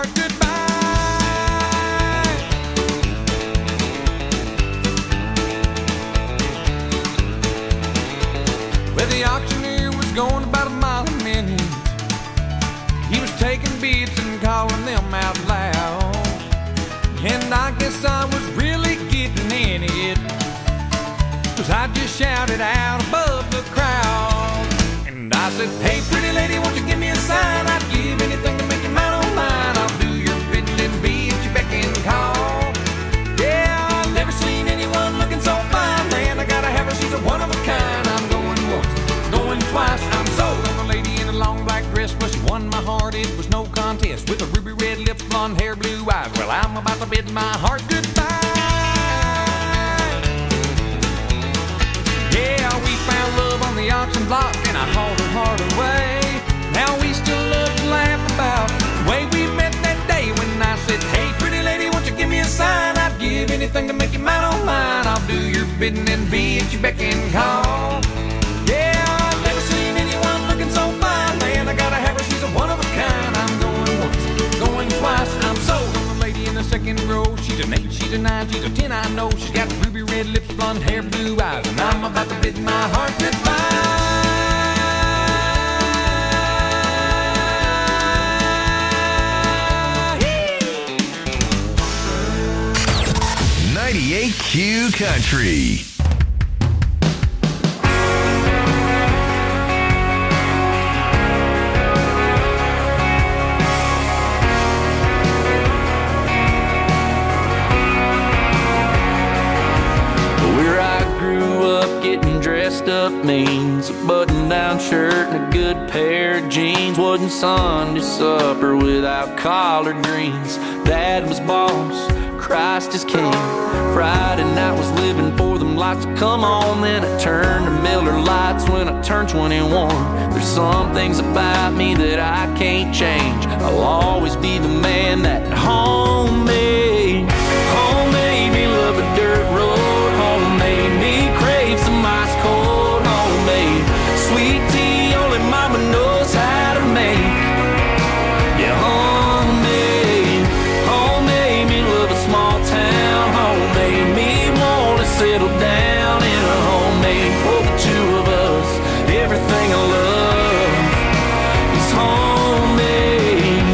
heart goodbye. Well, the auctioneer was going about a mile a minute. He was taking bids and calling them out loud. And I guess I was really getting in it, 'cause I just shouted out above the crowd. And I said, hey, pretty lady, won't you give me a sign? I'd give anything to make you mine, oh mine. I'll do your bidding and be at your beck and call. Yeah, I've never seen anyone looking so fine. Man, I gotta have her, she's a one of a kind. I'm going once, going twice. I'm sold on the lady in a long black dress. Well, she won my heart, it was no contest. With her ruby red lips, blonde hair, blue eyes. Well, I'm about to bid my heart goodbye. Yeah, we found love on the auction block, and I hauled her heart away. Now we still love to laugh about the way we met that day when I said, hey, pretty lady, won't you give me a sign? I'd give anything to make you mine, oh mine. I'll do your bidding and be at your beck and call. Yeah, I've never seen anyone looking so fine. Man, I gotta have her, she's a one of a kind. I'm going once, going twice. I'm sold on the lady in the second row. She's an 8, she's a 9, she's a 10, I know. She's got ruby red lips, blonde hair, blue eyes. And I'm about to bid my heart goodbye. 98Q Country. Where I grew up, getting dressed up means a button-down shirt and a good pair of jeans. Wasn't Sunday supper without collard greens. Dad was boss, Christ is king. Friday night was living for them lights to come on. Then I turned to Miller Lights when I turned 21. There's some things about me that I can't change. I'll always be the man that home made. Home made me love a dirt road. Home made me crave some ice cold. Homemade sweet tea only mama knows how to make. Yeah, homemade. Home made me love a small town. Home made me wanna settle down in a homemade for the two of us. Everything I love is homemade.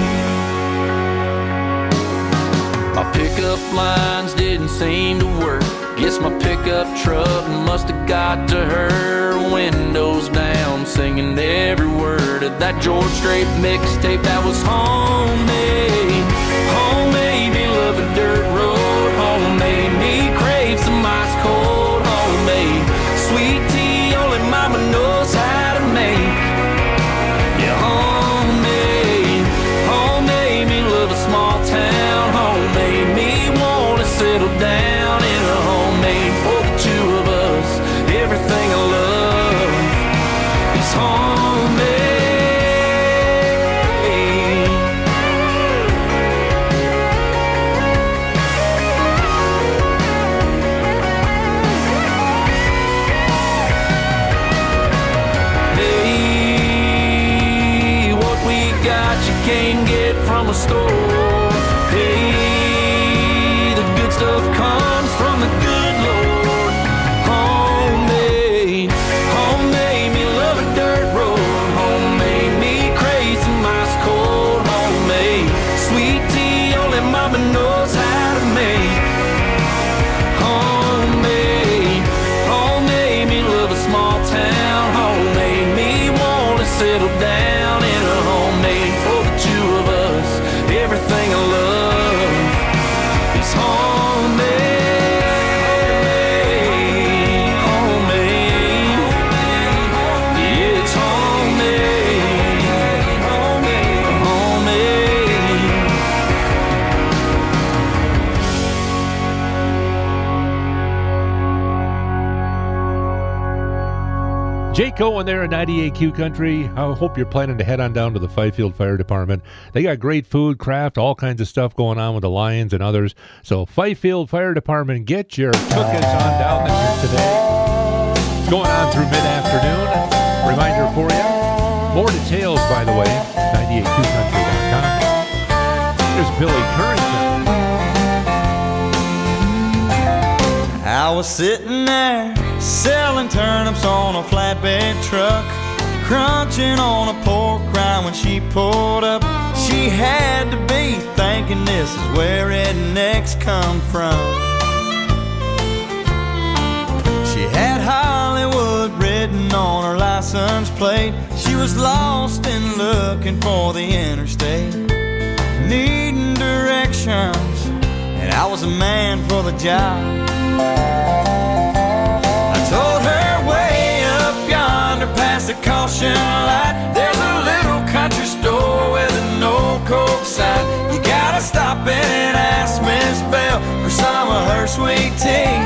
My pickup lines didn't seem to work. Guess my pickup truck must have got to her. Windows down, singing every word of that George Strait mixtape that was homemade. Homemade me love a dirt road. Homemade me crave some ice cold. Homemade sweet tea only mama knows how to make. Yeah, homemade. Homemade me love a small town. Homemade me wanna settle down in a homemade for the two of us. Everything I love is homemade. Hey, what we got you can't get from a store. Hey, the good stuff comes from the good Lord. Homemade, homemade me love a dirt road. Homemade me crave some ice cold. Homemade sweet tea only mama knows how to make. Homemade, homemade me love a small town. Homemade me wanna settle down in a homemade for the two of us. Everything I love is homemade. Homemade, yeah, it's homemade. Homemade. Jake Owen there at 98Q Country. I hope you're planning to head on down to the Fifield Fire Department. They got great food, craft, all kinds of stuff going on with the Lions and others. So Fifield Fire Department, get your cookers on down there today. It's going on through mid-afternoon. Reminder for you. More details, by the way, 98qcountry.com. Here's Billy Currington. I was sitting there selling turnips on a flatbed truck, crunching on a pork rind when she pulled up. She had to be thinking this is where rednecks come from. She had Hollywood written on her license plate. She was lost and looking for the interstate, needing directions, and I was a man for the job. I told her way up yonder past the caution light, there's a little country store with an old Coke sign. You gotta stop in and ask Miss Bell for some of her sweet tea.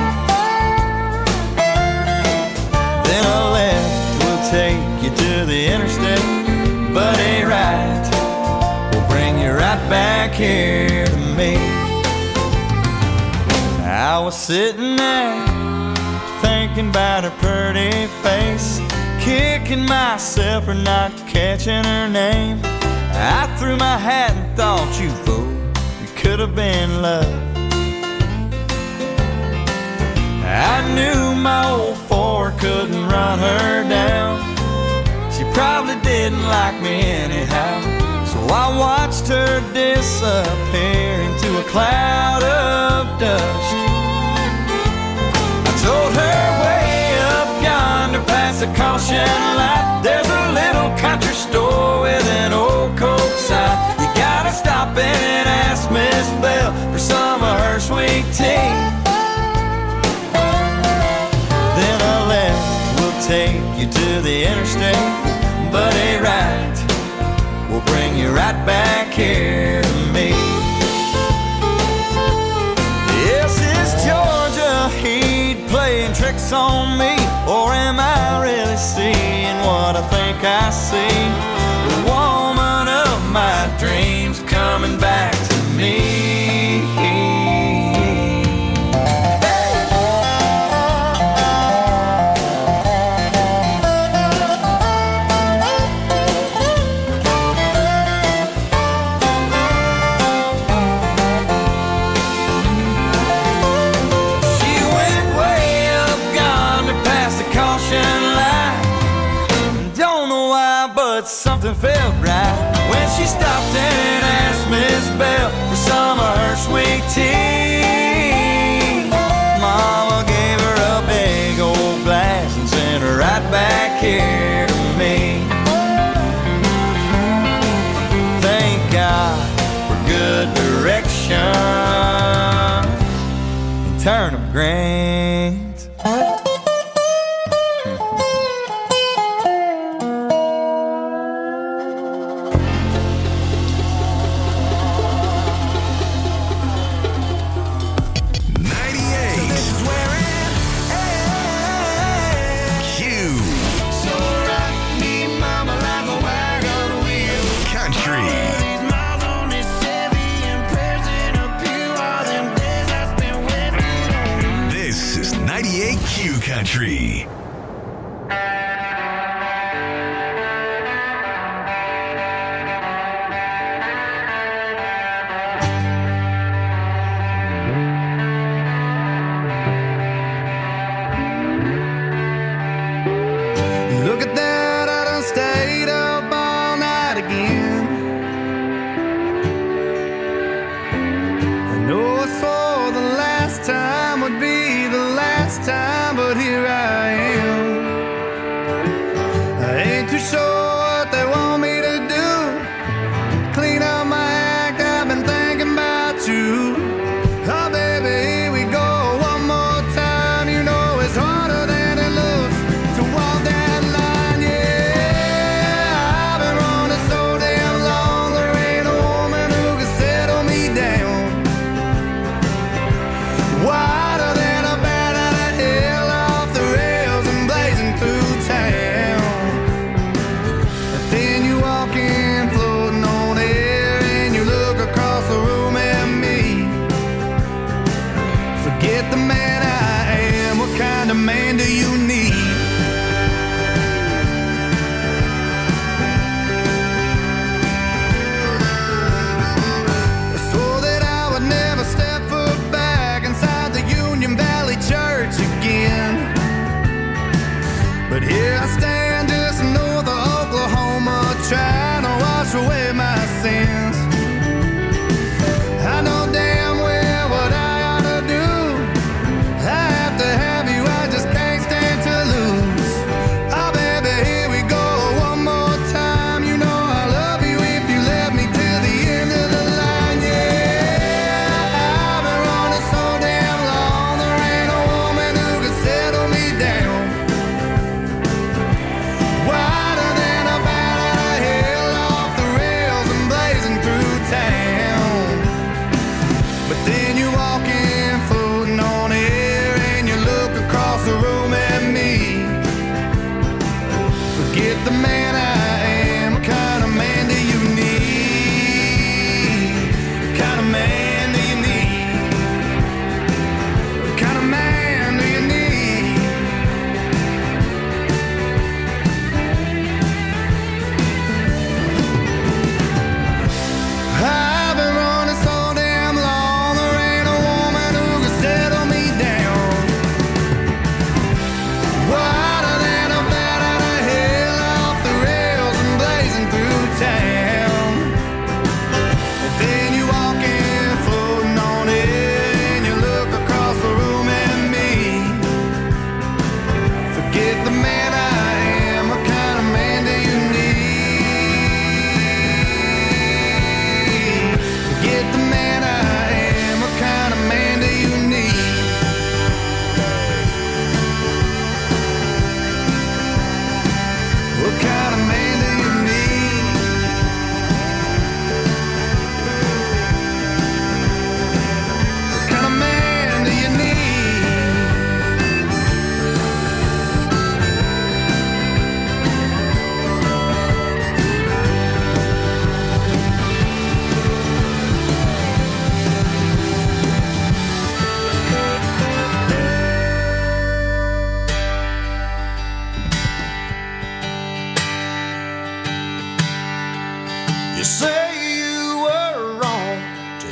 Then a left will take you to the interstate, but a right will bring you right back here to me. I was sitting there thinking about her pretty face, kicking myself for not catching her name. I threw my hat and thought, you fool, you could have been love. I knew my old Ford couldn't run her down. She probably didn't like me anyhow, so I watched her disappear into a cloud of dust. I told her way up yonder past the caution light, there's a little country store with an old Coke sign. You gotta stop in and ask Miss Bell for some of her sweet tea. Then a left will take you to the interstate, but a right will bring you right back here to me. Yes, it's Georgia Heat playing tricks on me, or am I really seeing what I think I see? The woman of my dreams coming back to me. Something felt right when she stopped and asked Miss Bell for some of her sweet tea. Mama gave her a big old glass and sent her right back here to me. Thank God for good direction and turnip greens. Country. Look at that, I done stayed up all night again. I know I swore the last time would be the last time, but here I am.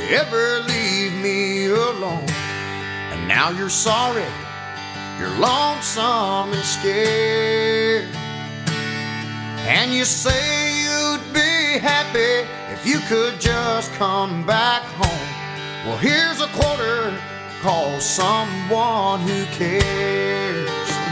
ever leave me alone. And now you're sorry, you're lonesome and scared. And you say you'd be happy if you could just come back home. Well, here's a quarter, call someone who cares.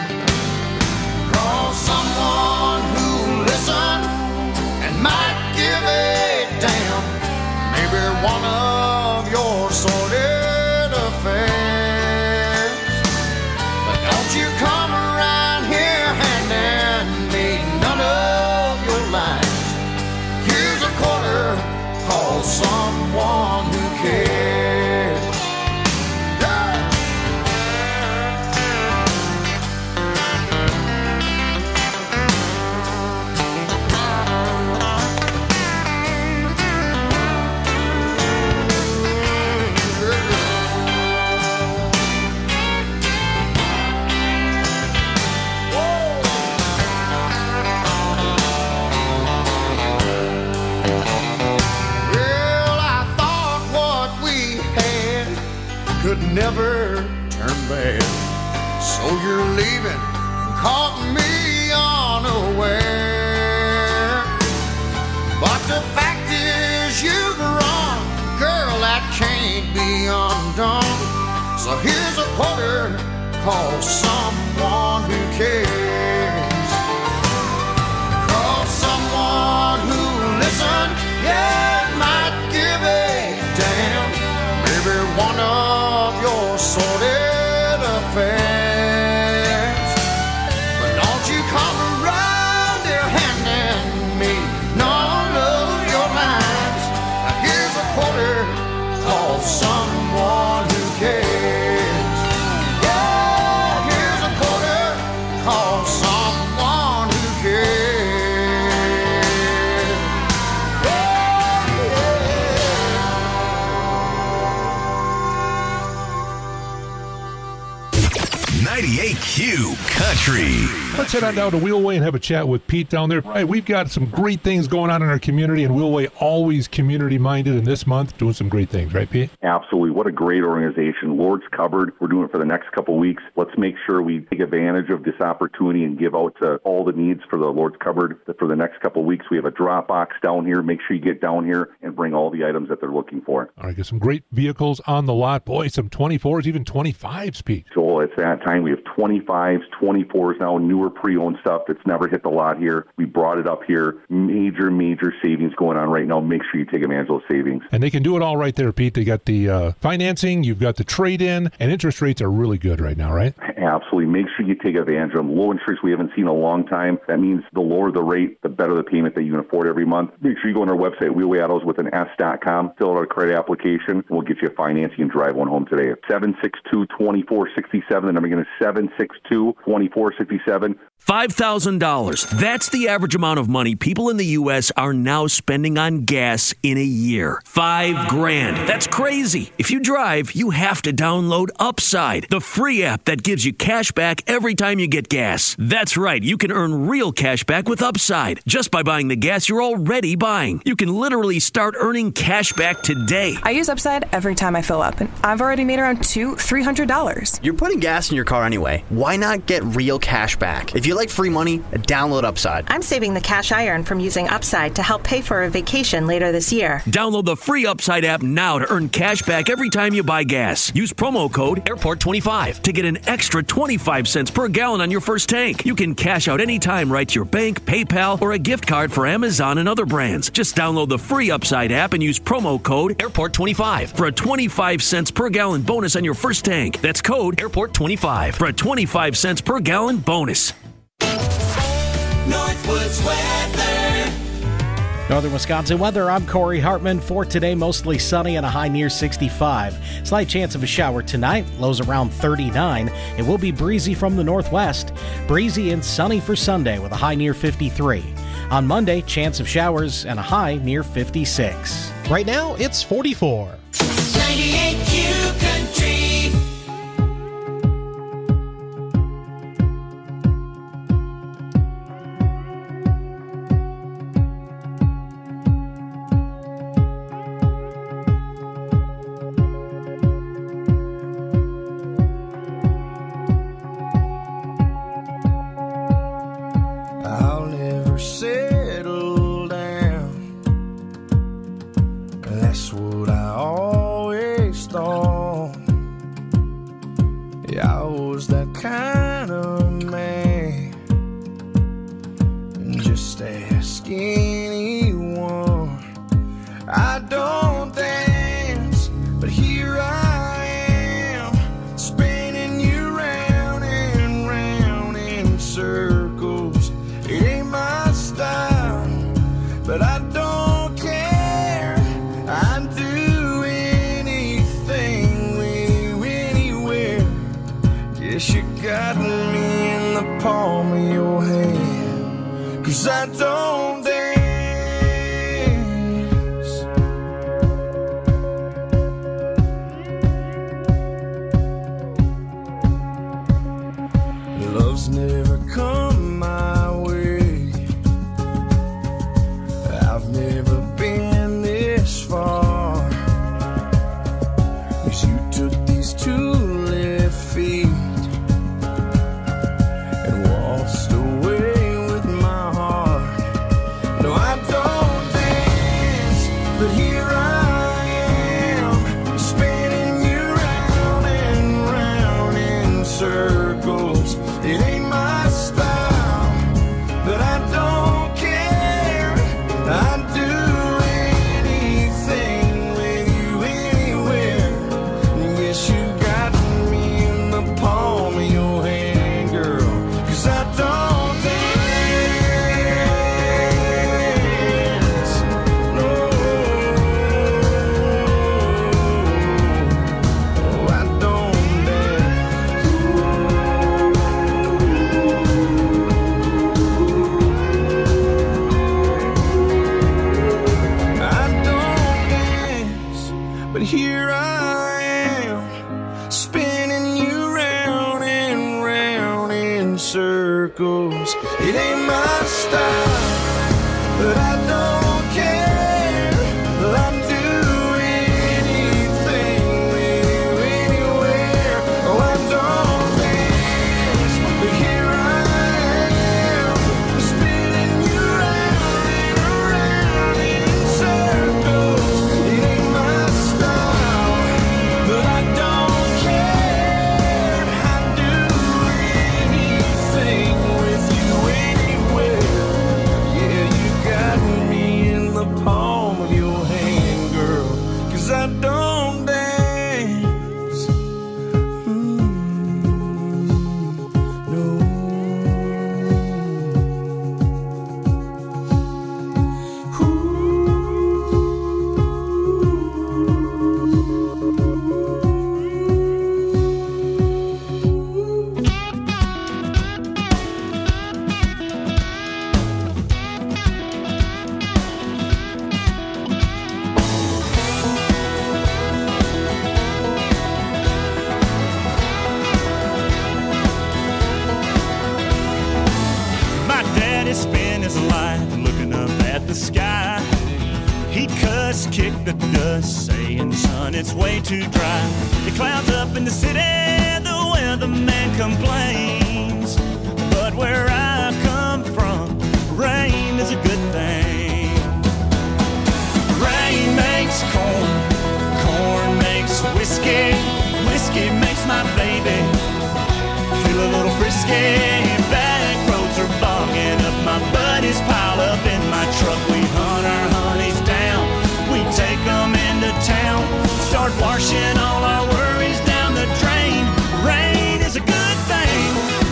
Call someone who'll listen and might give a damn. Maybe one of your sordid affairs. But don't you come around here handing me none of your lines. Here's a quarter, call someone who cares. Could never turn bad. So you're leaving and caught me unaware. But the fact is you've run, girl, that can't be undone. So here's a quarter, call someone who cares. Call someone who'll listen, yeah, might give a damn. Maybe one of your sordid affairs. But don't you come around here handing me none of your lines. Now here's a quarter, call someone who cares. Yeah, here's a quarter, call someone who cares. 98Q Country. Let's head on down to Wheelway and have a chat with Pete down there. Right, we've got some great things going on in our community, and Wheelway always community-minded, and this month doing some great things, right, Pete? Absolutely. What a great organization. Lord's Cupboard, we're doing it for the next couple of weeks. Let's make sure we take advantage of this opportunity and give out to all the needs for the Lord's Cupboard. For the next couple of weeks, we have a drop box down here. Make sure you get down here and bring all the items that they're looking for. All right, got some great vehicles on the lot. Boy, some 24s, even 25s, Pete. So it's that time. We have 25s, 24s now, newer pre-owned stuff that's never hit the lot here. We brought it up here. Major savings going on right now. Make sure you take advantage of those savings. And they can do it all right there, Pete. They got the financing, you've got the trade-in, and interest rates are really good right now, right? Absolutely. Make sure you take advantage of them. Low interest we haven't seen in a long time. That means the lower the rate, the better the payment that you can afford every month. Make sure you go on our website, wheelwayautos with an S.com, fill out a credit application, and we'll get you financing and drive one home today. 762-2467. The number again is 762-2467. $5,000. That's the average amount of money people in the U.S. are now spending on gas in a year. $5,000. That's crazy. If you drive, you have to download Upside, the free app that gives you cash back every time you get gas. That's right. You can earn real cash back with Upside just by buying the gas you're already buying. You can literally start earning cash back today. I use Upside every time I fill up, and I've already made around $200-$300. You're putting gas in your car anyway. Why not get real cash back? If you like free money, download Upside. I'm saving the cash I earn from using Upside to help pay for a vacation later this year. Download the free Upside app now to earn cash back every time you buy gas. Use promo code AIRPORT25 to get an extra 25 cents per gallon on your first tank. You can cash out anytime right to your bank, PayPal, or a gift card for Amazon and other brands. Just download the free Upside app and use promo code AIRPORT25 for a 25 cents per gallon bonus on your first tank. That's code AIRPORT25 for a 25 cents per gallon bonus. Northwoods weather. Northern Wisconsin weather, I'm Corey Hartman. For today, mostly sunny and a high near 65. Slight chance of a shower tonight, lows around 39. It will be breezy from the northwest. Breezy and sunny for Sunday with a high near 53. On Monday, chance of showers and a high near 56. Right now, it's 44. 98Q Country. storm. Yeah, I was that kind of man. Just ask anyone. I don't dance, but here I am, spinning you round and round in circles. It ain't my style, but I don't care. I'd do anything with you anywhere. Guess you got me in the palm of your hand, 'cause I don't dance. Love's never come my way. I've never been this far, 'cause you took these 2 left feet and waltzed away with my heart. No, I don't dance, but here I am, spinning you round and round in circles. It ain't my style, but I don't care. I'd do anything with you anywhere. Yes, you got me in the palm of your hand, girl, 'cause I don't dance. No, I don't dance. I don't dance, but here I am, spinning you round and round in circles. It ain't my style, but I don't care. I'd do anything with you anywhere. Oh, I don't dance, but here I am, spinning you round and round in circles. It ain't my style, but I don't care. I'd do anything with you anywhere. Yeah, you got me in the palm of your hand, girl, 'cause I don't dance. No. My daddy spent his life looking up at the sky. He cussed, kicked the dust, saying, son, it's way too dry. The clouds up in the city, the weatherman complains. But where I come from, rain is a good thing. Rain makes corn, corn makes whiskey, whiskey makes my baby feel a little frisky. Back roads are bogging up, my buddies pile up in my truck. We hunt our honeys down, we take them into town, start washing all our worries down the drain. Rain is a good thing.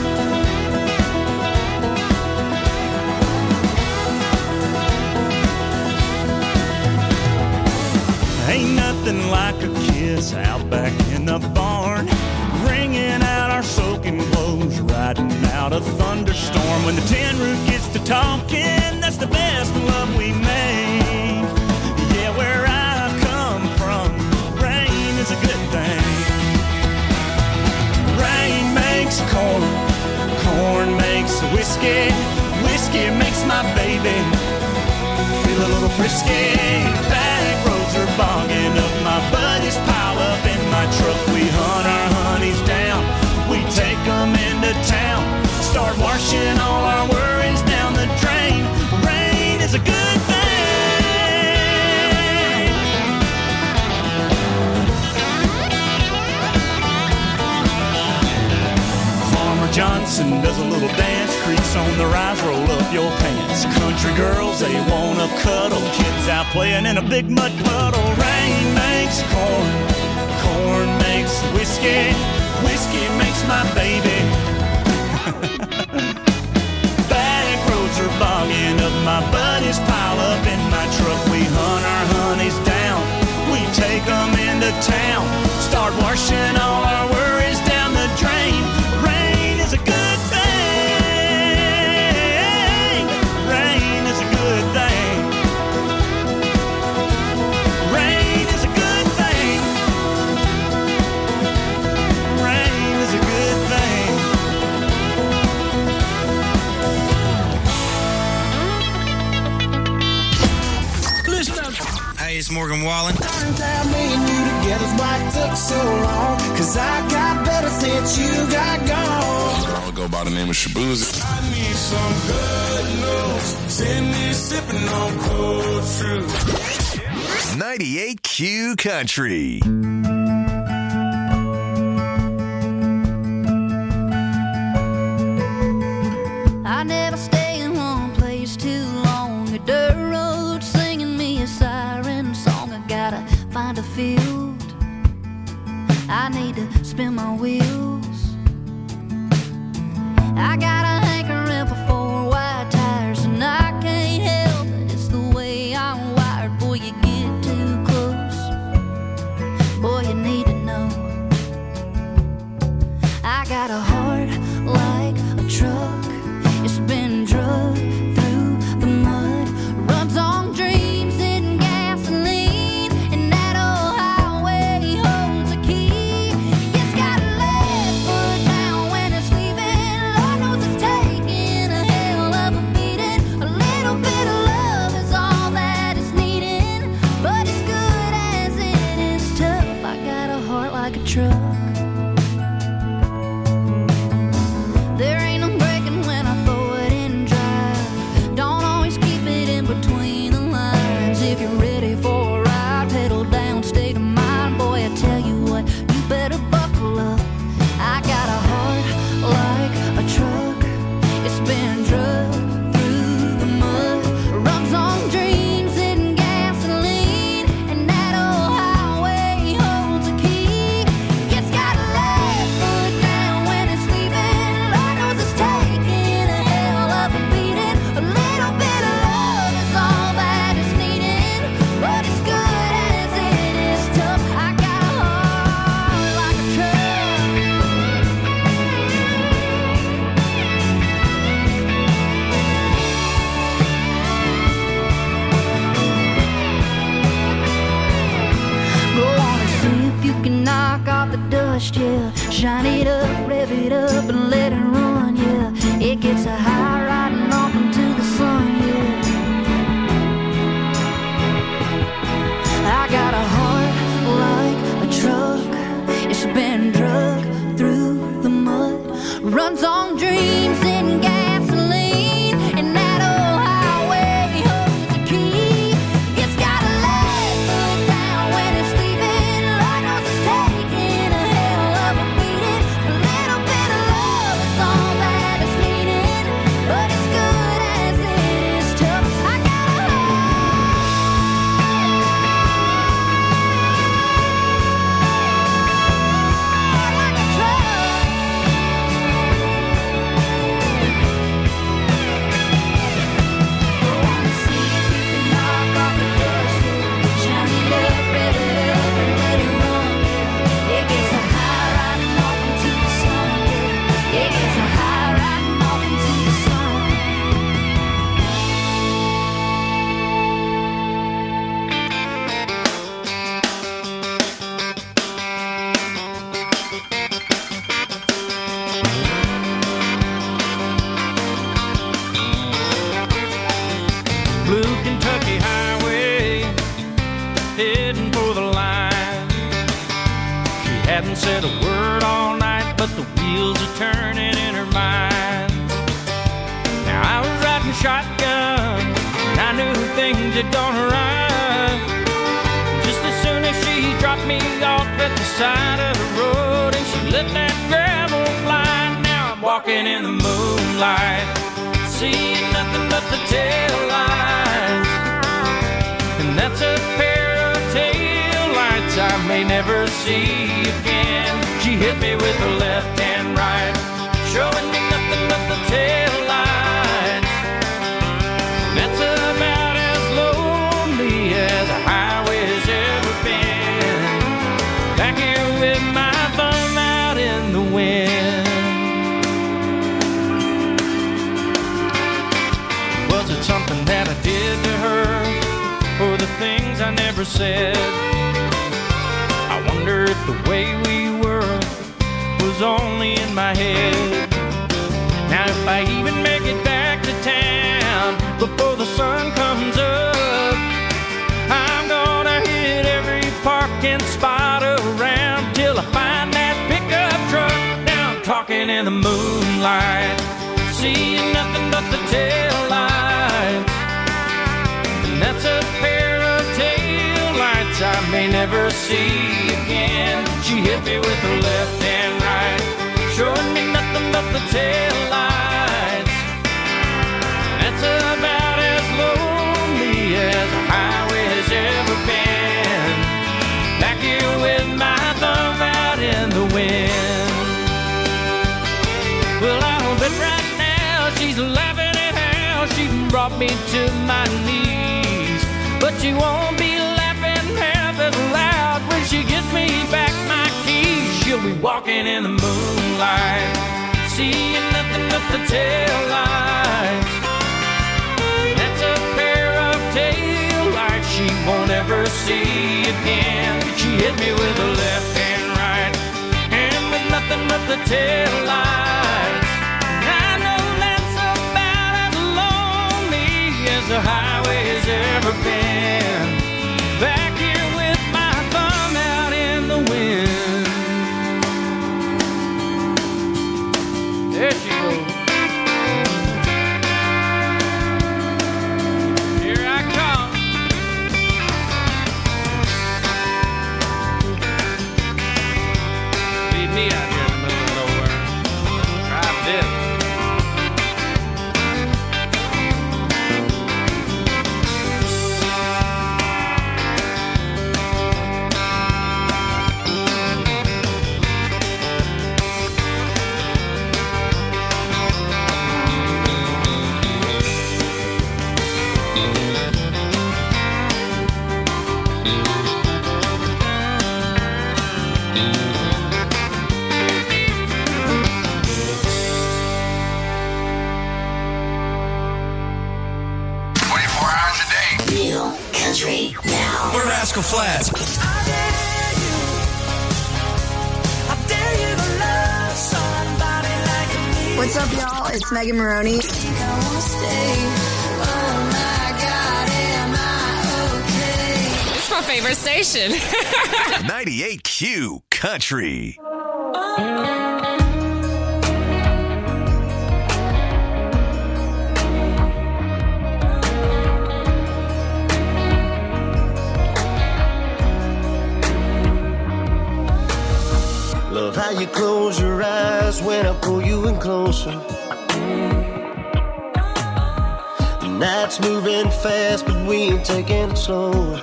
Ain't nothing like a kiss out back in the barn, wringing out our soaking clothes, riding out a thunderstorm. When the tin roof gets to talking, that's the best love we make. Yeah, where I come from, rain is a good thing. Rain makes corn, corn makes whiskey, whiskey makes my baby feel a little frisky. Back roads are bogging up, my buddies pile up in my truck. We hunt our honeys down, we take them into town, start washing all our worries down the drain. Rain is a good thing. and does a little dance. Crease on the rise, roll up your pants. Country girls, they wanna cuddle. Kids out playing in a big mud puddle. Rain makes corn, corn makes whiskey, whiskey makes my baby. Back roads are bogging up, my buddies pile up in my truck. We hunt our honeys down, we take them into town. Start washing all our worries down the drain. Rain is a good thing. Rain is a good thing. Rain is a good thing. Rain is a good thing. Listen up. Hey, it's Morgan Wallen. Time me and you together's why it took so long. Cause I got better since you got gone. I'll go by the name of Shabuzi. I need some good news. Send me sipping on cold truth. 98Q Country. I never stay in one place too long. A dirt road singing me a siren song. I gotta find a field. I need to spin my wheels. I got a hankering for 4 wide tires, and I can't help it. It's the way I'm wired. Boy, you get too close. Boy, you need to know. I got a heart like a truck. It's been drugged through the mud. Runs on dreams and gasoline. And that old highway holds a key. It's got a left foot down when it's leaving. Lord knows it's taking a hell of a beating. A little bit of love is all that it's needing. But as good as it is tough, I got a heart like a truck. There ain't no breaking when I throw it in drive. Don't always keep it in between the lines. If you're ready for a ride, pedal down, state of mind. Boy, I tell you what, you better buckle up. I got a heart like a truck. It's been drugged through the mud. Runs on dreams and gasoline. And that old highway holds a key. It's got a left foot down when it's leaving. Lord knows it's taking a hell of a beating. A little bit of love is all that is needed. But as good as it is tough, I got a heart like a truck. Go on and see if you can knock off the dust, yeah. Shine it up, rev it up, and let it run, yeah. It gets a high riding off into the sun, yeah. I got a heart like a truck. It's been drugged through the mud. Runs on dreams and gasoline. And that old highway holds a key. It's got a left foot down when it's leaving. Lord knows it's taking a hell of a beating. A little bit of love is all that is needed. But as good as it is tough, I got a heart like a truck. Go on and see if you can knock off the dust. Shine it up, rev it up, and let it run. It gets a high riding off into the sun. It gets a high riding off into the sun. Blue Kentucky Highway, heading for the line. She hadn't said a word all night, but the wheels are turning in her mind. Now I was riding shotgun, and I knew things had gone right. Just as soon as she dropped me off at the side of the road, and she let that gravel fly. Now I'm walking walking in the moonlight, seeing nothing but the tail lights. And that's a pair of tail lights I may never see again. She hit me with her left and right, showing me nothing but the tail lights. And that's about as lonely as a highway's ever been. Back here with my thumb out in the wind. Was it something that I did to her, or the things I never said? I wonder if the way we were was only in my head. Now if I even make it back to town before the sun comes up, I'm gonna hit every parking spot around till I find that pickup truck. Now I'm talking in the moonlight, seeing nothing but the tail lights. And that's a pair of tail lights I may never see again. She hit me with her left and right, showing me nothing but the tail lights. That's about as lonely as a highway has ever been. Back here with my thumb out in the wind. Well, I'll bet right now she's laughing at how she brought me to my knees. But she won't be laughing half as loud when she gives me back my keys. She'll be walking in the moonlight, seeing nothing but the tail lights. That's a pair of tail lights she won't ever see again. She hit me with her left and right, and with nothing but the tail lights. I know that's about as lonely as the highway has ever been. Back here with my thumb out in the wind. There she goes. Here I come. Leave me out here in the middle of nowhere. Drive this. We're Rascal Flatts. What's up, y'all? It's Megan Maroney. It's my favorite station. 98Q Country. Love how you close your eyes when I pull you in closer. The night's moving fast, but we ain't taking it slower.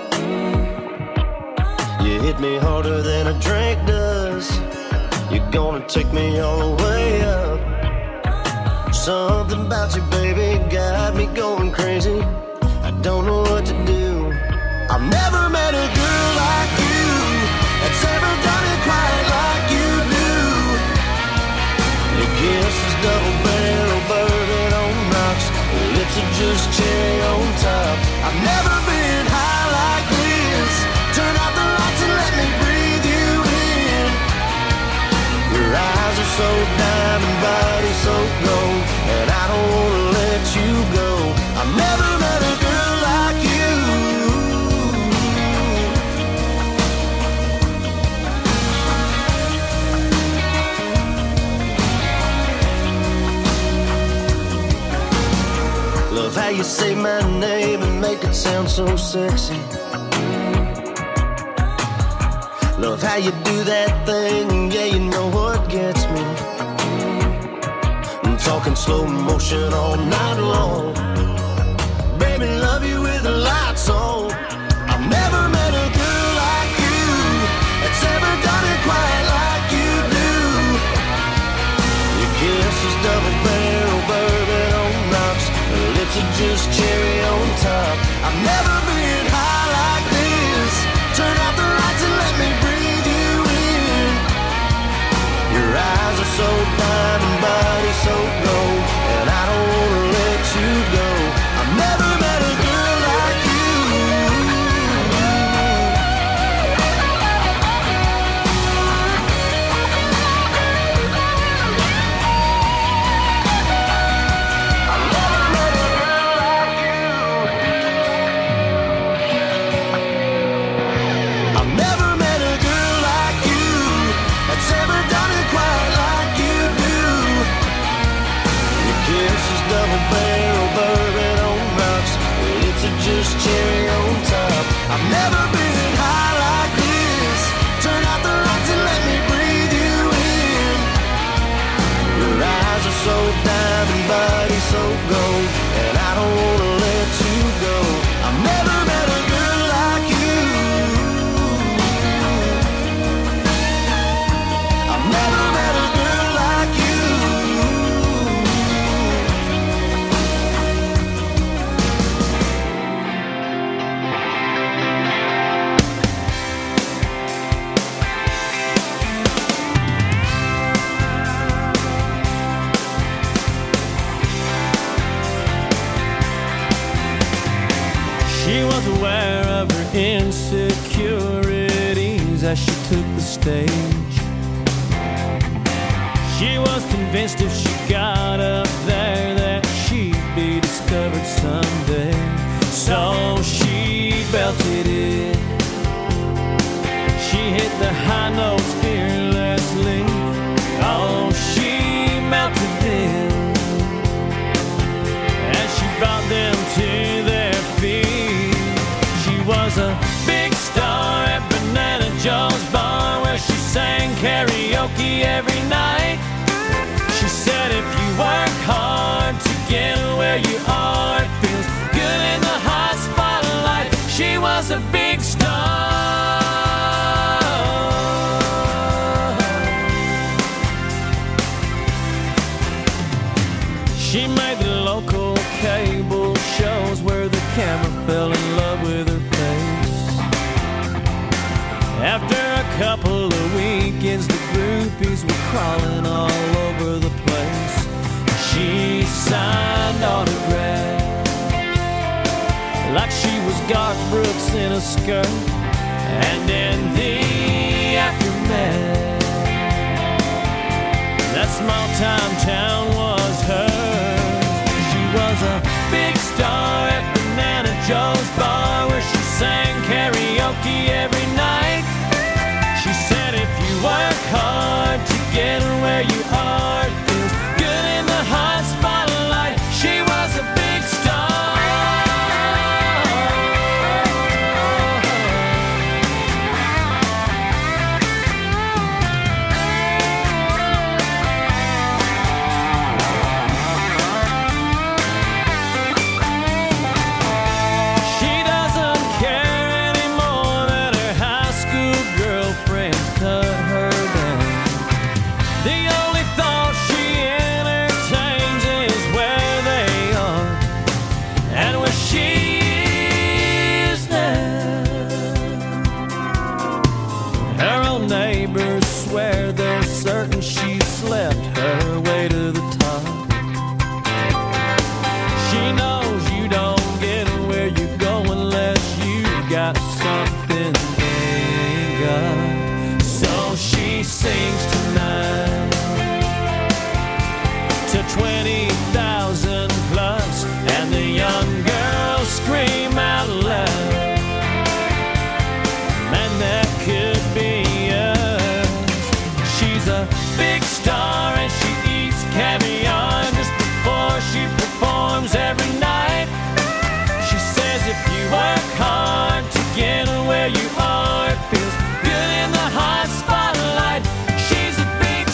You hit me harder than a drink does. You're gonna take me all the way up. Something about you, baby, got me going crazy. I don't know what to do. I've never met a girl like you that's ever done it quite like you do. Your kiss is double barrel bourbon on rocks. Your lips are just cherry on top. I've never been high like this. Turn out the lights and let me breathe you in. Your eyes are so diamond, body so gold, and I don't wanna let you go. I've never met a girl like you. Love how you say my name and make it sound so sexy. Love how you do that thing, yeah, you know what gets me. talking slow motion all night long. Baby, love you with the lights on. I've never met a girl like you that's ever done it quite like you do. Your kiss is double barrel bourbon on rocks. Her lips are just cherry on top. I've never been high like this. Turn out the lights and let me breathe you in. Your eyes are so diamond, body so gold, and I don't wanna let you go. I've never met a girl like you. I've never met a girl like you that's ever done it quite like you do. Your kiss is double barrel bourbon on rocks. Your lips are just cherry on top. I've never been high like this. Turn out the lights and let me breathe you in. Your eyes are so diamond, body so gold, and I don't wanna let you go. I've never met a girl like you. I've never met a girl like you. She was aware of her insecurities as she took the stage. She was convinced if she got up there that she'd be discovered someday. So she belted it. She hit the high notes fearlessly. Oh, she melted them as she brought them to their feet. She was a big star at Banana Joe's bar where she sang karaoke every night. She said if you work hard to get where you are, it feels good in the hot spotlight. She was a big star. She made the local cable shows where the camera fell in love with her face. After a couple of weekends, the groupies were crawling all over the place. She signed autographs like she was Garth Brooks in a skirt. And in the aftermath, that small-time town was hers. She was a big star at Banana Joe's bar where she sang karaoke every night. She said if you work hard to get where you are, it feels good in the hot spotlight. She was a big star. She doesn't care anymore that her high school girlfriends cut her down. The only thought she entertains is where they are and where she is now. Her own neighbors swear they're certain she slept her way to the top. She knows you don't get where you go unless you got something they got. So she sings tonight to 20,000 plus, and the young girls scream out loud, man, that could be us. She's a big star and she eats caviar just before she performs every night. She says if you work hard to get where you are, it feels good in the hot spotlight. She's a big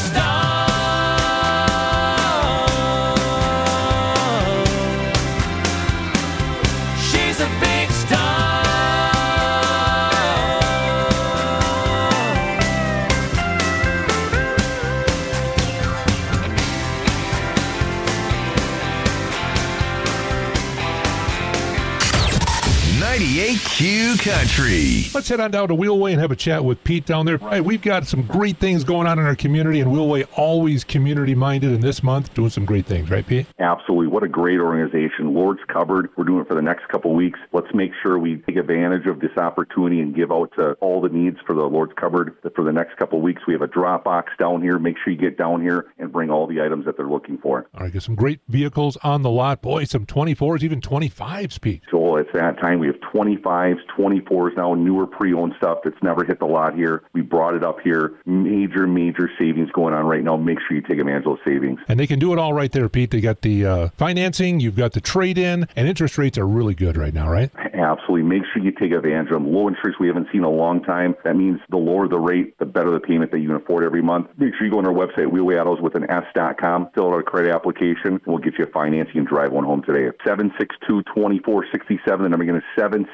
Country. Let's head on down to Wheelway and have a chat with Pete down there. Right, we've got some great things going on in our community, and Wheelway always community-minded, and this month doing some great things, right, Pete? Absolutely. What a great organization. Lord's Cupboard. We're doing it for the next couple of weeks. Let's make sure we take advantage of this opportunity and give out to all the needs for the Lord's Cupboard. For the next couple of weeks, we have a drop box down here. Make sure you get down here and bring all the items that they're looking for. All right, got some great vehicles on the lot. Boy, some 24s, even 25s, Pete. So it's that time. We have 25s, 24s now, newer pre-owned stuff that's never hit the lot here. We brought it up here. Major savings going on right now. Make sure you take advantage of those savings. And they can do it all right there, Pete. They got the financing, you've got the trade-in, and interest rates are really good right now, right? Absolutely. Make sure you take advantage of them. Low interest we haven't seen in a long time. That means the lower the rate, the better the payment that you can afford every month. Make sure you go on our website, wheelwayautos with an S.com, fill out a credit application, and we'll get you financing and drive one home today. 762-2467. The number again is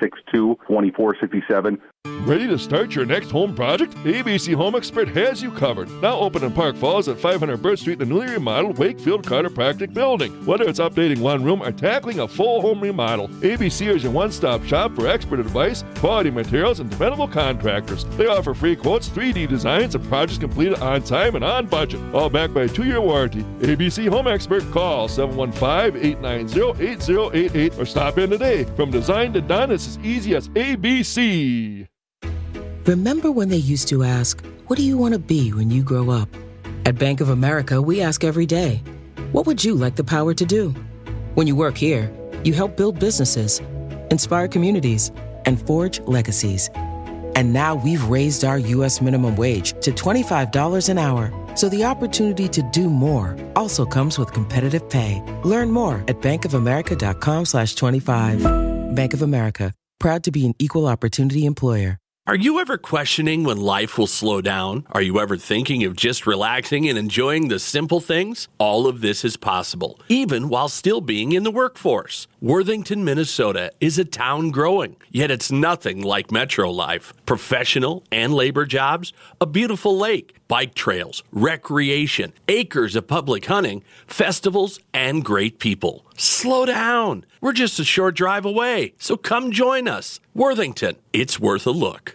762-2467. Ready to start your next home project? ABC Home Expert has you covered. Now open in Park Falls at 500 Bird Street in the newly remodeled Wakefield Chiropractic Building. Whether it's updating one room or tackling a full home remodel, ABC is your one-stop shop for expert advice, quality materials, and dependable contractors. They offer free quotes, 3D designs, and projects completed on time and on budget. All backed by a 2-year warranty. ABC Home Expert. Call 715-890-8088 or stop in today. From design to done, it's as easy as ABC. Remember when they used to ask, what do you want to be when you grow up? At Bank of America, we ask every day, what would you like the power to do? When you work here, you help build businesses, inspire communities, and forge legacies. And now we've raised our U.S. minimum wage to $25 an hour. So the opportunity to do more also comes with competitive pay. Learn more at bankofamerica.com/25. Bank of America, proud to be an equal opportunity employer. Are you ever questioning when life will slow down? Are you ever thinking of just relaxing and enjoying the simple things? All of this is possible, even while still being in the workforce. Worthington, Minnesota is a town growing, yet it's nothing like metro life. Professional and labor jobs, a beautiful lake, bike trails, recreation, acres of public hunting, festivals, and great people. Slow down. We're just a short drive away, so come join us. Worthington, it's worth a look.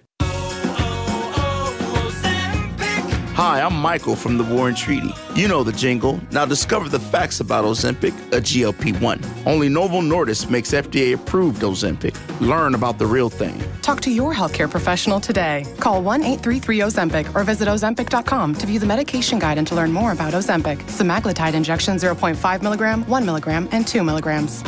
Hi, I'm Michael from the War and Treaty. You know the jingle. Now discover the facts about Ozempic, a GLP-1. Only Novo Nordisk makes FDA-approved Ozempic. Learn about the real thing. Talk to your healthcare professional today. Call 1-833-OZEMPIC or visit Ozempic.com to view the medication guide and to learn more about Ozempic. Semaglutide injection 0.5 milligram, 1 milligram, and 2 milligrams.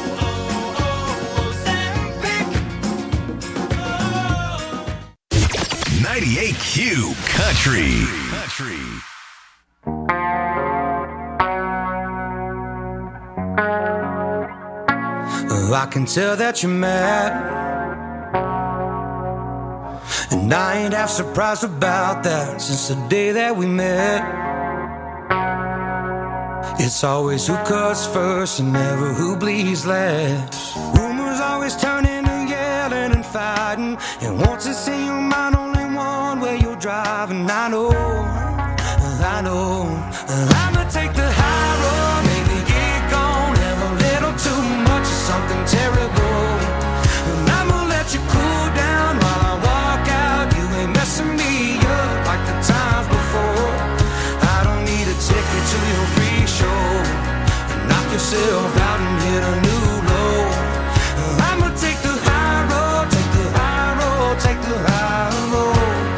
98Q Country. I can tell that you're mad, and I ain't half surprised about that. Since the day that we met, it's always who cuts first and never who bleeds last. Rumors always turn into yelling and fighting, and once it's in your mind, only one way you're driving. I know I'ma take the high road, maybe get gone, have a little too much of something terrible, and I'ma let you cool down while I walk out. You ain't messing me up like the times before. I don't need a ticket to your free show. Knock yourself out and hit a new low. I'ma take the high road, take the high road, take the high road.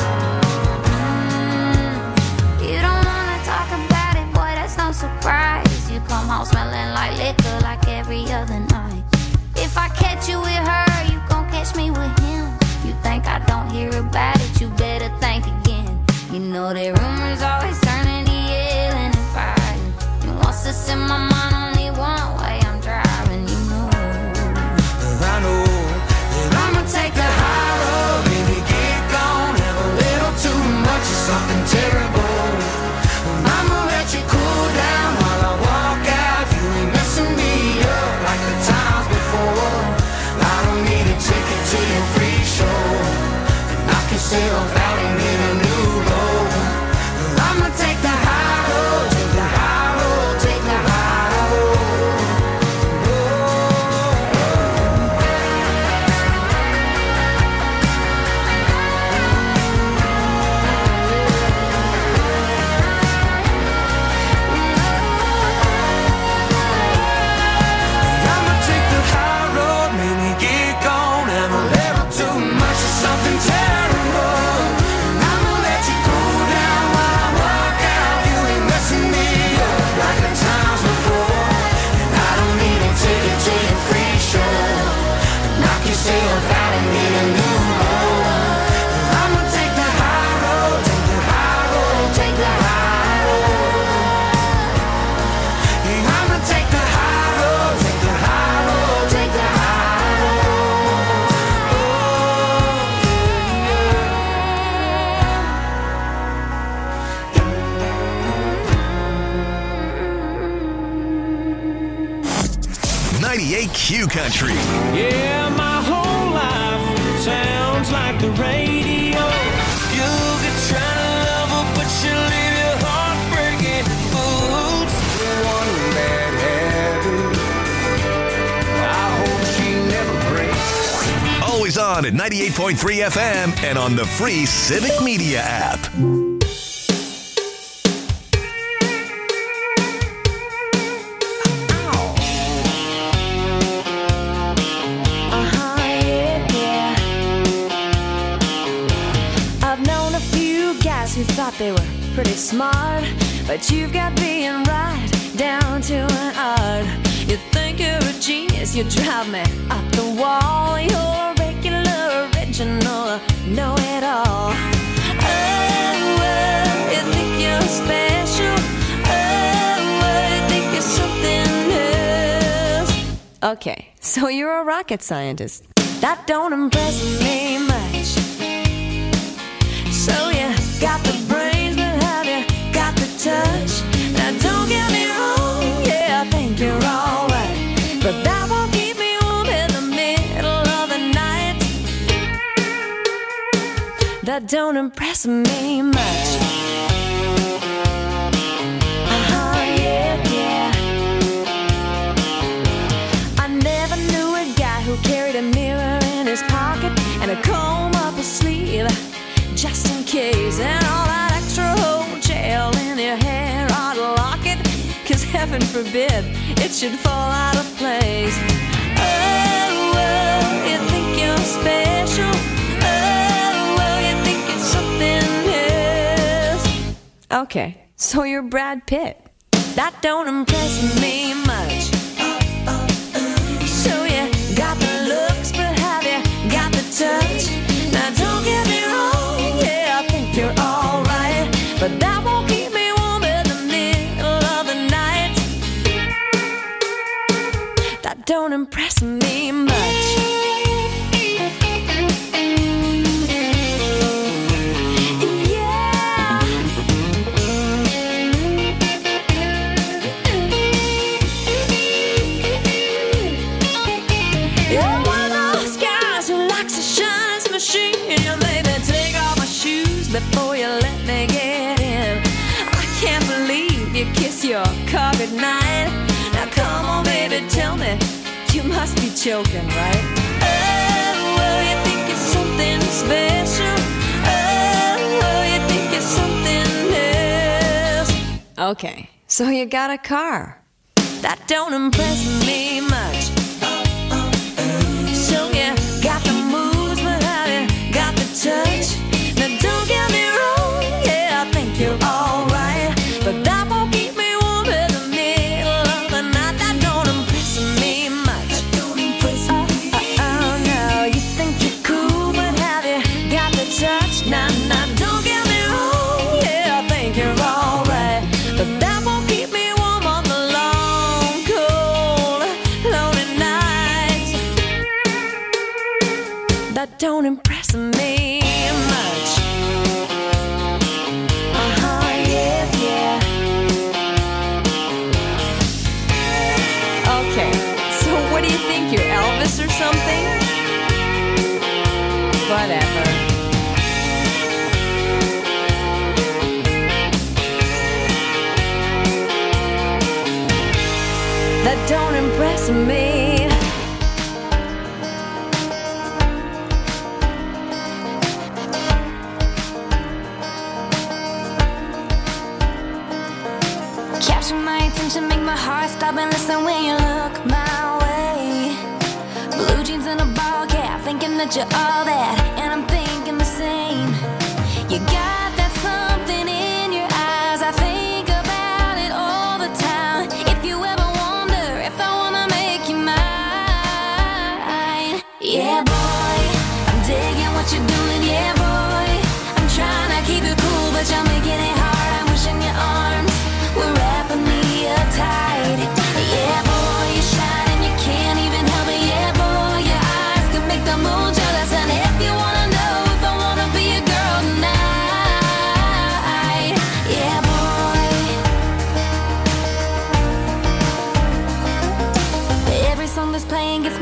You don't wanna talk about it, boy, that's no surprise. You come home smelling like liquor like every other night. If I catch you with her, you gon' catch me with him. You think I don't hear about it, you better think again. You know that rumors always turn into yelling and fighting, and once it's in my mind, only one way I'm driving, you know. I know that I'ma take the high road, baby, get gone, have a little too much of something terrible. I'ma let you cool down while I walk out. You ain't messing me up like the times before. I don't need a ticket to your free show. Knock yourself out and hit a new low. I'ma take the high road, take the high road, take the high road. 98Q Country. Yeah, my whole life sounds like the radio. You could try to love her, but she'll leave your heart breaking. Boots, one bad habit. I hope she never breaks. Always on at 98.3 FM and on the free Civic Media app. Who thought they were pretty smart, but you've got being right down to an art. You think you're a genius, you drive me up the wall. You're a regular, original, know-it-all. Oh, you think you're special. Oh, you think you're something else. Okay, so you're a rocket scientist. That don't impress me much. So you got the brains, but have you got the touch? Now don't get me wrong, yeah, I think you're alright, but that won't keep me warm in the middle of the night. That don't impress me much. Yeah. I never knew a guy who carried a mirror in his pocket and a comb up his sleeve, just in case, and all that extra whole gel in your hair ought to lock it, 'cause heaven forbid it should fall out of place. Oh, you think you're special. Oh, you think it's something else. Okay, so you're Brad Pitt. That don't impress me much. So you got the looks, but have you got the touch? Now don't get me wrong, yeah, I think you're alright, but that won't keep me warm in the middle of the night. That don't impress me much. You're one of those guys who likes to shine his machine. You made me take off my shoes before you let me get in. I can't believe you kiss your car goodnight. Now come on, baby, tell me, you must be joking, right? Oh, you think it's something special. Oh, you think it's something else. Okay, so you got a car. That don't impress me much. So you got the moves, but have you got the touch? Now don't get me wrong, yeah, I think you're alright, but that won't keep me warm in the middle of the night. That don't impress me much. Oh, no, you think you're cool, but have you got the touch? Nah, don't get me wrong, yeah, I think you're alright, but that won't keep me warm on the long, cold, lonely nights. That don't impress me much. Yeah. Okay, so what do you think, you're Elvis or something? Whatever. That don't impress me. Capture my attention, make my heart stop and listen when you look my way. Blue jeans and a ball cap, thinking that you're all that, and I'm thinking the same. You got that something in your eyes, I think about it all the time. If you ever wonder if I wanna make you mine, yeah boy, I'm digging what you're doing, yeah boy. I'm trying to keep it cool, but you're making it hard. I'm wishing your arms were wrapping me up tight. Yeah boy, you shine and you can't even help it. Yeah boy, your eyes can make the moon jealous. And if you wanna know if I wanna be a girl tonight,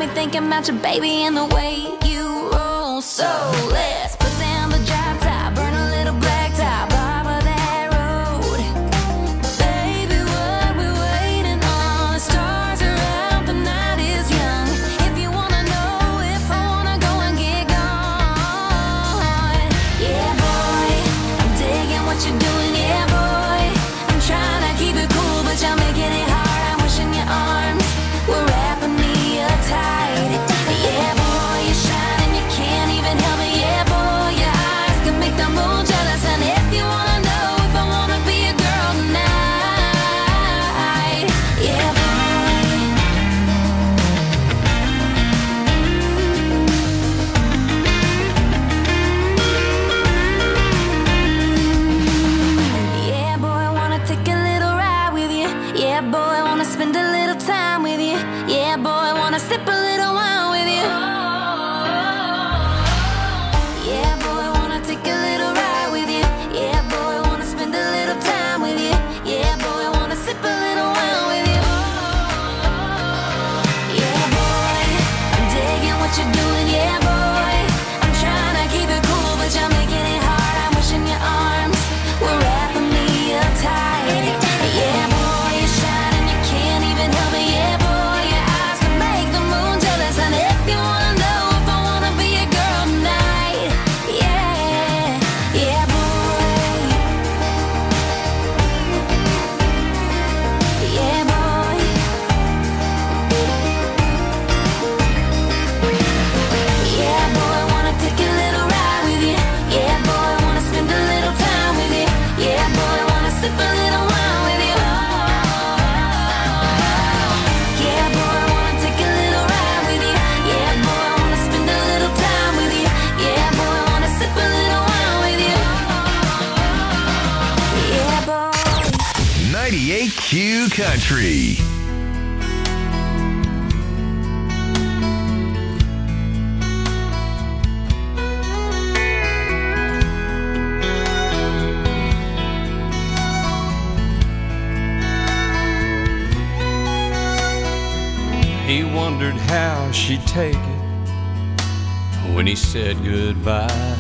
me thinking about your baby and the way you roll. So let's put down the drop top, burn a little black top, off of that road. Baby, what we waiting on? The stars are out, the night is young. If you wanna know if I wanna go and get gone, yeah, boy, I'm digging what you're doing, yeah, boy. I'm trying to keep it cool, but you're making it hard. I'm wishing your arms were wrapping me up tight. Yeah, boy, you shine and you can't even help it. Yeah, boy, your eyes can make the moon jealous. And if you wanna know if I wanna be a girl tonight, yeah, boy. Yeah, boy, wanna take a little ride with you. Yeah, boy, wanna spend a little time with you. Yeah, boy, wanna sip a little wine with you. Yeah, boy, wanna take a little ride with you. Yeah, boy, wanna spend a little time with you. Yeah, boy, wanna sip a little wine with you. Yeah, boy, I'm digging what you're doing. Yeah, boy, I'm trying to keep it cool, but you're making it hard. I'm wishing your arms were wrapping me up tight. Yeah, boy, you shine and you can't even help it. Yeah, boy, your eyes can make the moon jealous. And if you wanna know if I wanna be a girl tonight, yeah, yeah, boy, yeah, boy, yeah, boy, wanna take a little ride with you. Yeah, boy, wanna spend a little time with you. Yeah, boy, wanna sip a little wine with you. Yeah, boy, wanna take a little ride with you. Yeah, boy, wanna spend a little time with you. Yeah, boy, wanna sip a little wine with you. Yeah, boy. 98Q Country. He wondered how she'd take it when he said goodbye.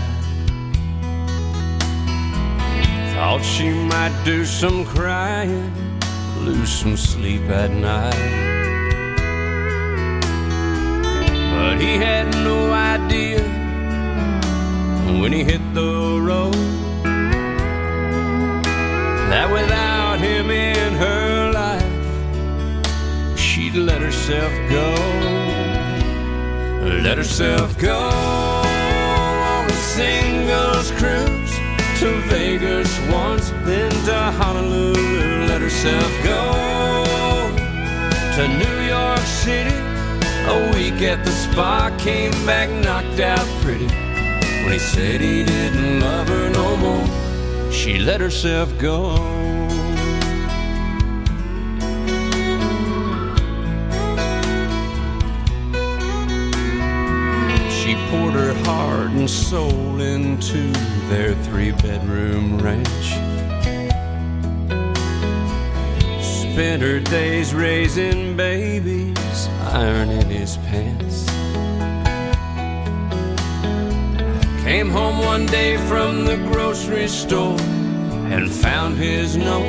Thought she might do some crying, lose some sleep at night. But he had no idea when he hit the road that without him in her life, she'd let herself go. Let herself go on a singles cruise to Vegas once, then to Honolulu. Let herself go to New York City, a week at the spa, came back knocked out pretty. When he said he didn't love her no more, she let herself go. She poured her heart and soul into their 3-bedroom ranch. Spent her days raising babies, ironing his pants. Came home one day from the grocery store and found his note.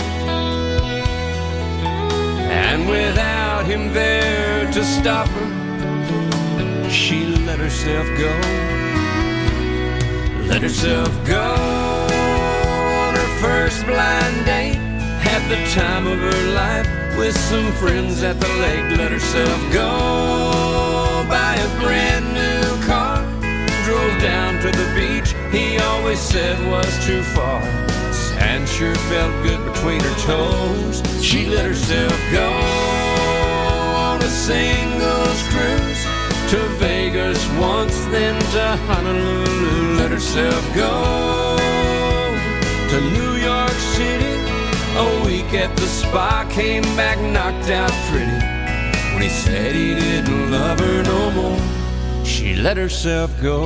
And without him there to stop her, she let herself go. Let herself go on her first blind date. Had the time of her life with some friends at the lake. Let herself go buy a brand new car. Drove down to the beach he always said was too far. Sand sure felt good between her toes. She let herself go on a singles cruise to Vegas once, then to Honolulu. Let herself go to New York City, a week at the spa, came back knocked out pretty. When he said he didn't love her no more, she let herself go.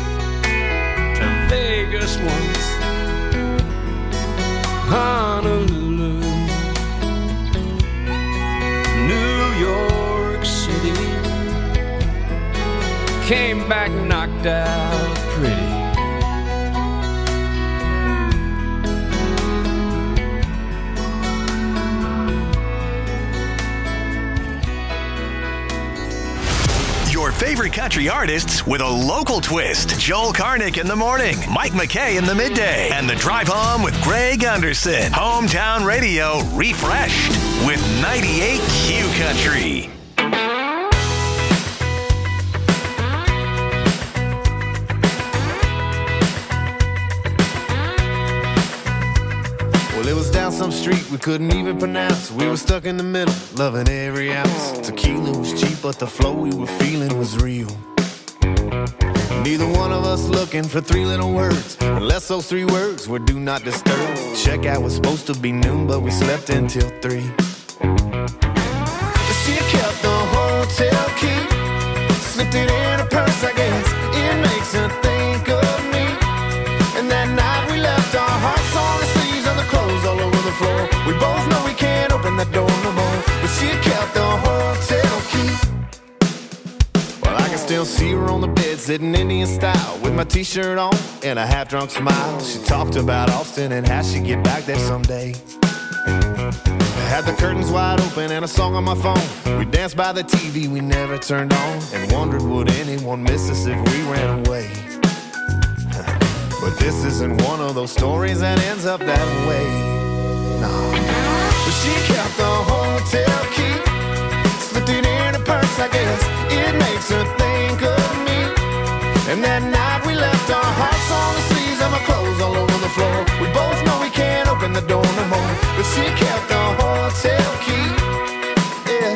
To Vegas once, Honolulu. came back knocked out pretty. Your favorite country artists with a local twist. Joel Karnick in the morning, Mike McKay in the midday, and the drive home with Greg Anderson. Hometown radio refreshed with 98Q Country. Well, it was down some street we couldn't even pronounce. We were stuck in the middle, loving every ounce. Tequila was cheap, but the flow we were feeling was real. Neither one of us looking for three little words, unless those three words were do not disturb. Checkout was supposed to be noon, but we slept until 3. She kept the hotel key, slipped it in her purse, I guess. It makes her think of me. And that night we left our hearts on the sleeves and the clothes all over the floor. We both know we can't open that door no more, but she kept the hotel key. Well, I can still see her on the bed, sitting Indian style, with my t-shirt on and a half-drunk smile. She talked about Austin and how she'd get back there someday. I had the curtains wide open and a song on my phone. We danced by the TV we never turned on, and wondered would anyone miss us if we ran away. But this isn't one of those stories that ends up that way. No. But she kept the hotel key, slipped it in her purse, I guess. It makes her think of me. And that night we left our hearts on the sleeves and my clothes all over the floor. We both know we can't open the door no more, but she kept the hotel key. Yeah.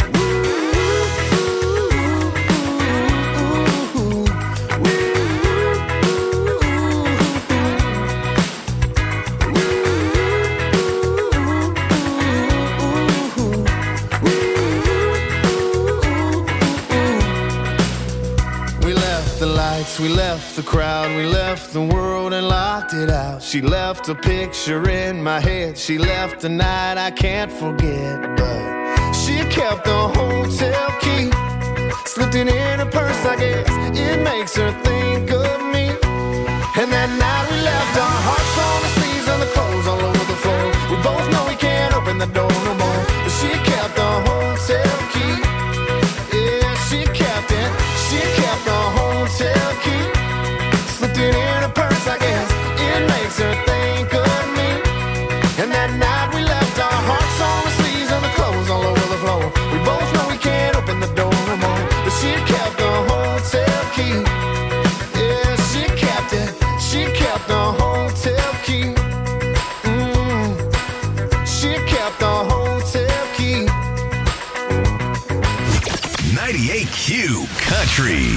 We left the crowd, we left the world and locked it out. She left a picture in my head, she left a night I can't forget. But she kept the hotel key, slipped it in her purse, I guess. It makes her think of me. And that night we left our hearts on the sleeves and the clothes all over the floor. We both know we can't open the door no more, but she kept the hotel key. Yeah, she kept it. She kept the hotel key, slipped it in her purse, I guess. It makes her think of me. And that night we left our hearts on the sleeves and the clothes all over the floor. We both know we can't open the door no more, but she kept the hotel key. Yeah, she kept it. She kept the hotel key. She kept the hotel key. 98Q Country.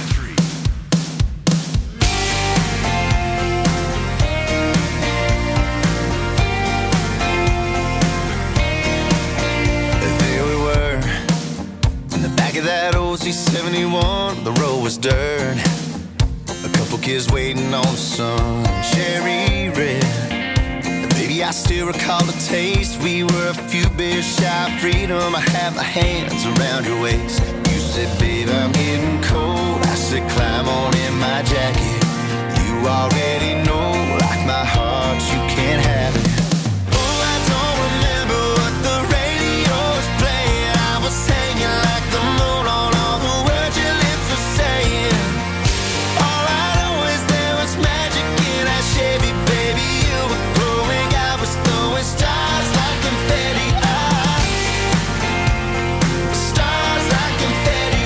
That old C71, the road was dirt. A couple kids waiting on the sun, cherry red. And baby, I still recall the taste. We were a few beers shy of freedom. I had my hands around your waist. You said, babe, I'm getting cold. I said, climb on in my jacket. You already know, like my heart, you can't have it. Oh, I don't remember what the radio was playing. I was hanging like the moon on all the words your lips were saying. All I know is there was magic in that Chevy, baby. You were glowing, I was throwing stars like confetti. Stars like confetti.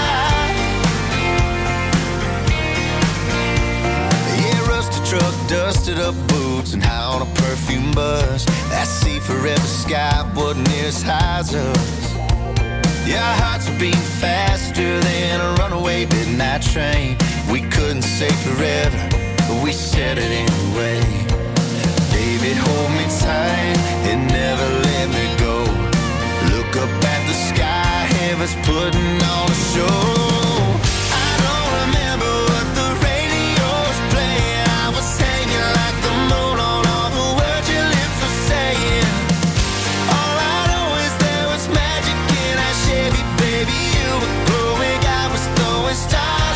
Yeah, rusted truck, dusted up boots, and high on a perfume bus. That sea forever sky wasn't near as high as us. Yeah, our hearts were beating faster than a runaway midnight train. We couldn't say forever, but we said it anyway. Baby, hold me tight and never let me go. Look up at the sky, heaven's putting on a show. I don't remember what the radio was playing. I was hanging like the moon on all the words your lips were saying. All I know is there was magic in that Chevy, baby. You were glowing, I was throwing stars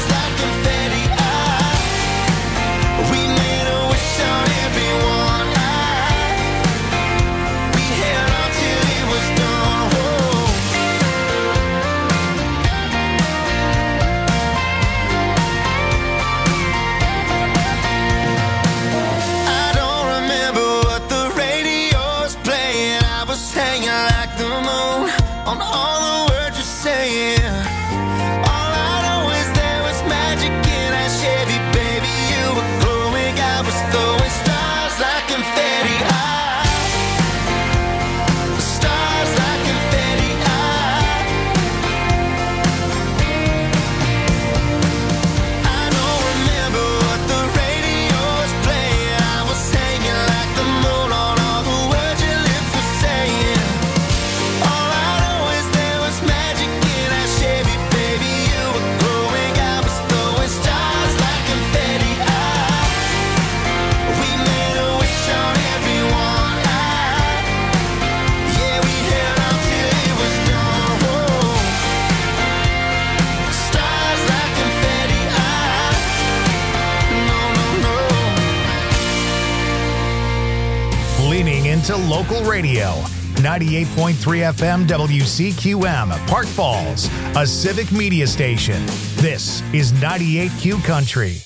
to local radio. 98.3 FM WCQM, Park Falls, a civic media station. This is 98Q Country.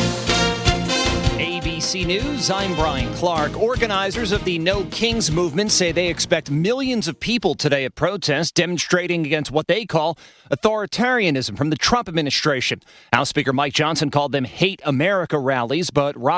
ABC News, I'm Brian Clark. Organizers of the No Kings movement say they expect millions of people today at protests demonstrating against what they call authoritarianism from the Trump administration. House Speaker Mike Johnson called them Hate America rallies, but